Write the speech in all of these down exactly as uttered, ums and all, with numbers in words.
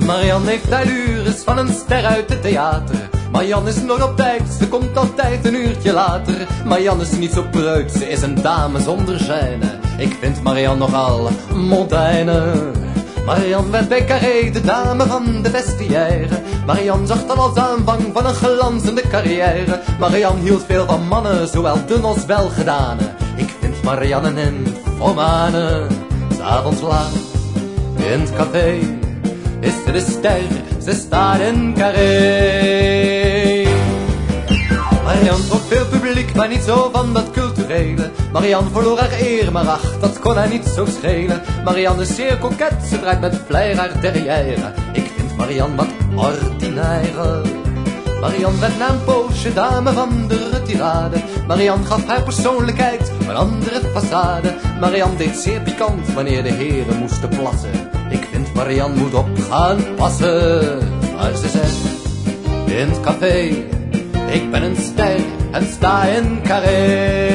Marianne heeft allures van een ster uit het theater. Marianne is nog op tijd, ze komt altijd een uurtje later. Marianne is niet zo preut, ze is een dame zonder gêne. Ik vind Marianne nogal mondaine. Marianne werd bij Carré de dame van de vestiaire. Marianne zag dan als aanvang van een glanzende carrière. Marianne hield veel van mannen, zowel dun als welgedane. Ik vind Marianne een nymphomane. 'S avonds laat, in het café, is ze de ster, ze staat in Carré. Marianne trok veel publiek, maar niet zo van dat culturele. Marianne verloor haar eer, maar ach, dat kon haar niet zo schelen. Marianne is zeer koket, ze draait met flair haar derrière. Ik vind Marianne wat ordinaire. Marianne werd na een poosje dame van de retirade. Marianne gaf haar persoonlijkheid een andere façade. Marianne deed zeer pikant wanneer de heren moesten plassen. Ik vind Marianne moet op gaan passen. Maar ze zegt in het café, ik ben een ster en sta in Carré.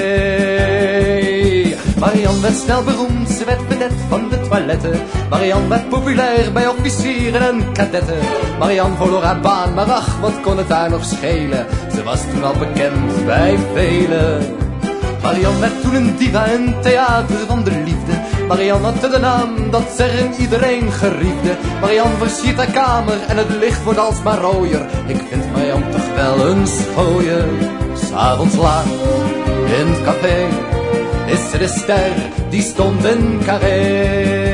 Marianne werd snel beroemd, ze werd vedette van de toiletten. Marianne werd populair bij officieren en kadetten. Marianne verloor haar baan, maar ach, wat kon het haar nog schelen. Ze was toen al bekend bij velen. Marianne werd toen een diva in het theater van de liefde. Marianne had de naam dat ze er in iedereen geriefde. Marianne versiert haar kamer en het licht wordt alsmaar rooier. Ik vind Marianne toch wel een schooier. 'S avonds laat, in het café, is ze de ster, die stond in Carré.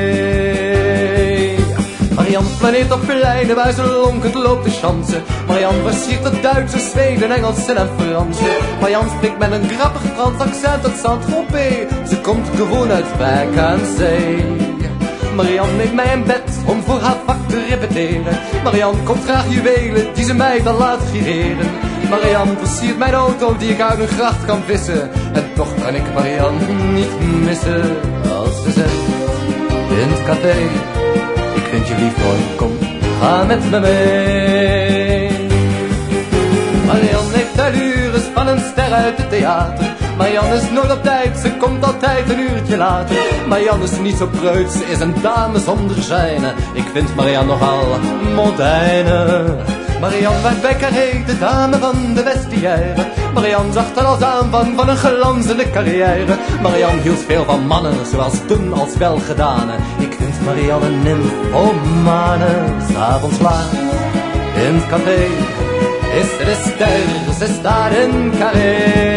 Marianne planeert op lijnen waar ze lonkend loopt de chansen. Marianne versiert het Duitse, Zweden, Engelsen en Fransen. Marianne spreekt met een grappig Frans accent uit Saint-Tropez. Ze komt gewoon uit Wijk aan Zee. Marianne neemt mij in bed om voor haar vak te repeteren. Marianne koopt graag juwelen die ze mij dan laat gireren. Marianne versiert mijn auto die ik uit een gracht kan vissen. En toch kan ik Marianne niet missen. Als ze zegt in het café, ik vind je lief hoor, kom, ga met me mee. Marianne heeft allures van een ster uit het theater. Marianne is nooit op tijd, ze komt altijd een uurtje later. Marianne is niet zo preut, ze is een dame zonder gêne. Ik vind Marianne nogal mondaine. Marianne werd bij Carré de dame van de vestiaire. Marianne zag er als aanvang van een glanzende carrière. Marianne hield veel van mannen, zowel dun als welgedane. Ik vind Marianne een nymphomane. 'S avonds laat, in het café, is ze de ster, ze staat in Carré.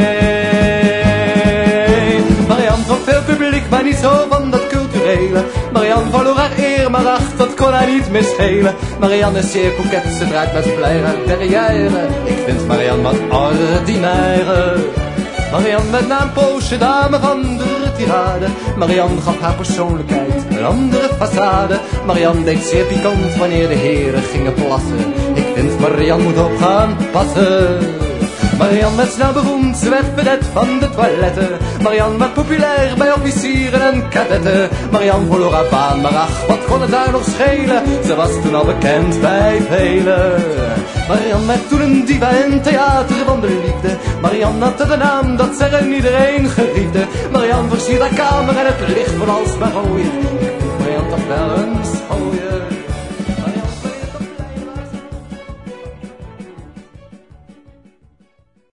Marianne trok veel publiek, maar niet zo van dat culturele. Marianne verloor haar eer, maar ach, dat kon haar niet meer schelen. Marianne is zeer koket, ze draait met flair haar derrière. Ik vind Marianne wat ordinaire. Marianne werd na een poosje dame van de retirade. Marianne gaf haar persoonlijkheid een andere façade. Marianne deed zeer pikant wanneer de heren gingen plassen. Ik vind Marianne moet op gaan passen. Marianne werd snel beroemd, ze werd vedette van de toiletten. Marianne werd populair bij officieren en kadetten. Marianne verloor haar baan, maar ach, wat kon het daar nog schelen. Ze was toen al bekend bij velen. Marianne werd toen een diva in het theater van de liefde. Marianne had de naam dat ze er iedereen geriefde. Marianne versiert haar kamer en het licht wordt alsmaar rooier. Ik vind Marianne toch wel een schooier.